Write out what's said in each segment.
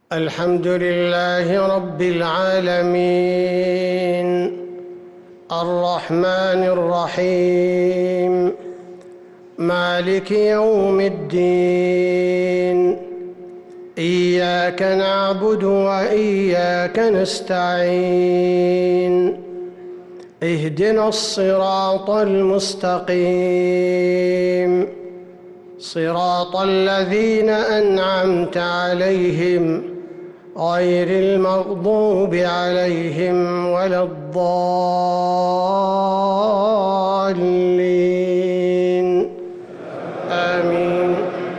الحمد لله رب العالمين الرحمن الرحيم مالك يوم الدين إياك نعبد وإياك نستعين اهدنا الصراط المستقيم صراط الذين أنعمت عليهم غير المغضوب عليهم ولا الضالين آمين.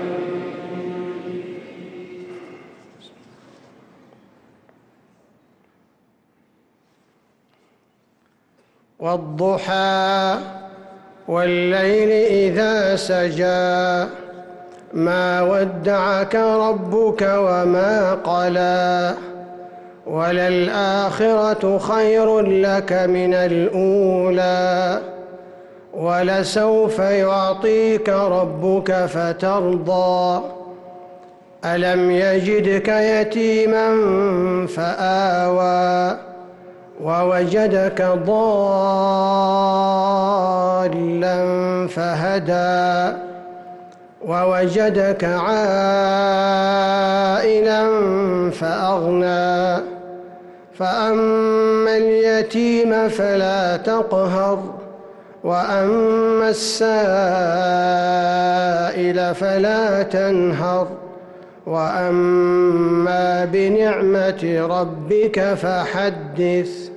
والضحى والليل إذا سجى ما ودعك ربك وما قلى وللآخرة خير لك من الأولى ولسوف يعطيك ربك فترضى ألم يجدك يتيما فآوى ووجدك ضالا فهدى ووجدك عائلا فأغنى فأما اليتيم فلا تقهر وأما السائل فلا تنهر وأما بنعمة ربك فحدث.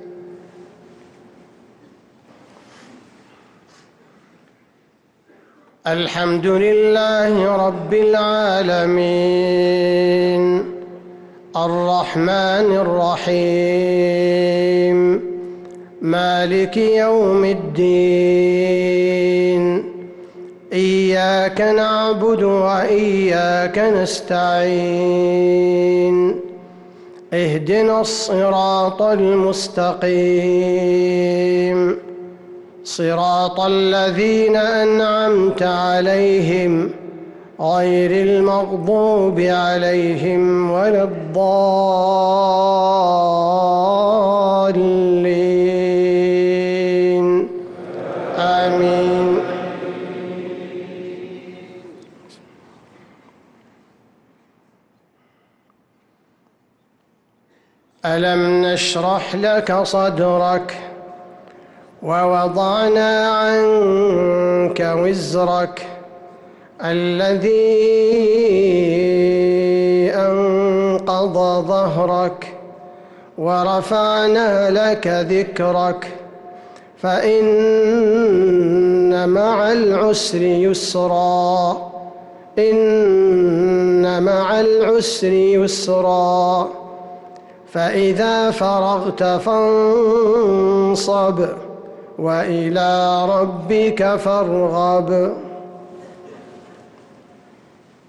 الحمد لله رب العالمين الرحمن الرحيم مالك يوم الدين إياك نعبد وإياك نستعين اهدنا الصراط المستقيم صراط الذين أنعمت عليهم غير المغضوب عليهم ولا الضالين آمين. ألم نشرح لك صدرك ووضعنا عنك وزرك الذي أنقض ظهرك ورفعنا لك ذكرك فإن مع العسر يسرا إن مع العسر يسرا فإذا فرغت فانصب وإلى ربك فارغب.